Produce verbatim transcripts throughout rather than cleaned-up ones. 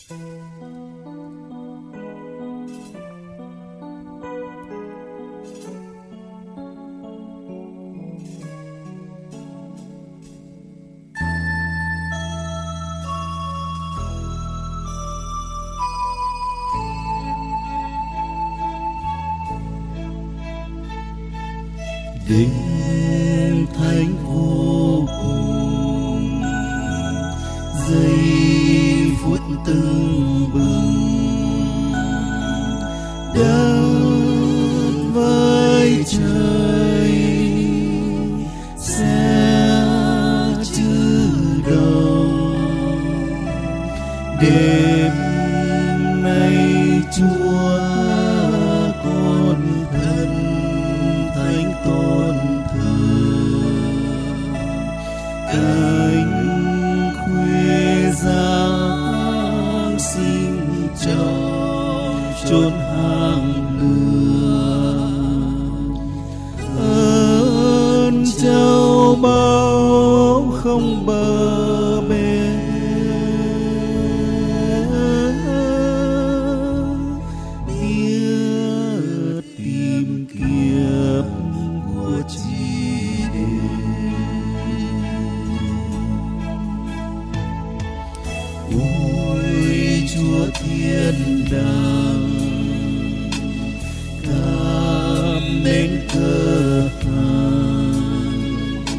Đêm thánh vô cùng, giây phút tưng bừng, đất với trời sẽ chữ đồng. Đêm nay Chúa con thân thánh tôn thờ, cánh khuya giáng sinh trong chốn hàng lửa. Ơn châu báu không bờ bến, biết tìm kiếm của chi đêm. Ôi Chúa thiên đàng, cảm đến cơ hàng,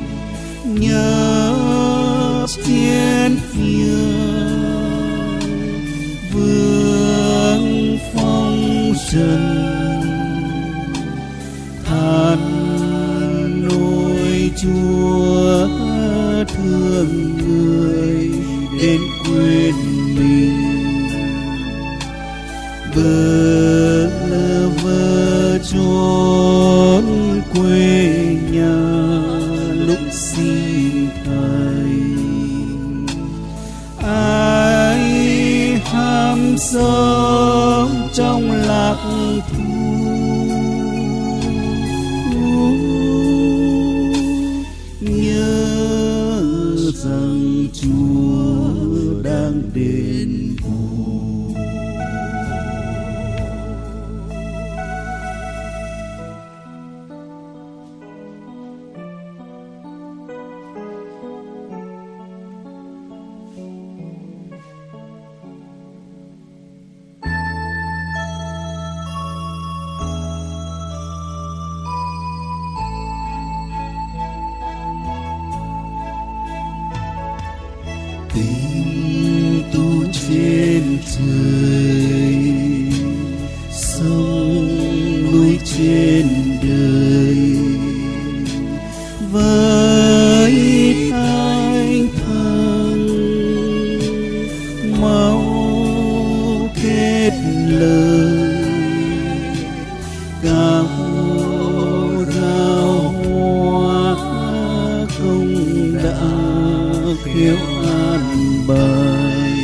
nhấp thiên phiên vương phong trần. Than nỗi Chúa thương người đến quên mình, bơ vơ chốn quê nhà lúc sinh thành. Ai ham sống trong lạc thú, nhớ rằng Chúa đang đến bù. Tình tu trên trời, sông núi trên đời, với anh thân máu kết lời. Cao rao hoa không đã khéo an bài,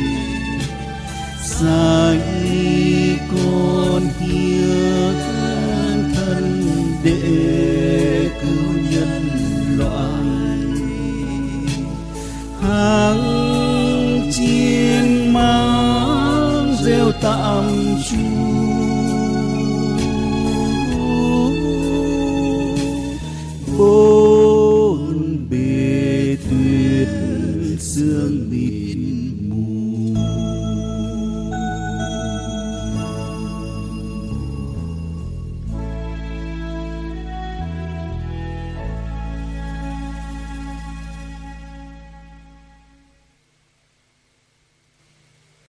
sai con hiến thân để cứu nhân loại. Hàng chiên mang rêu tạm Chúa,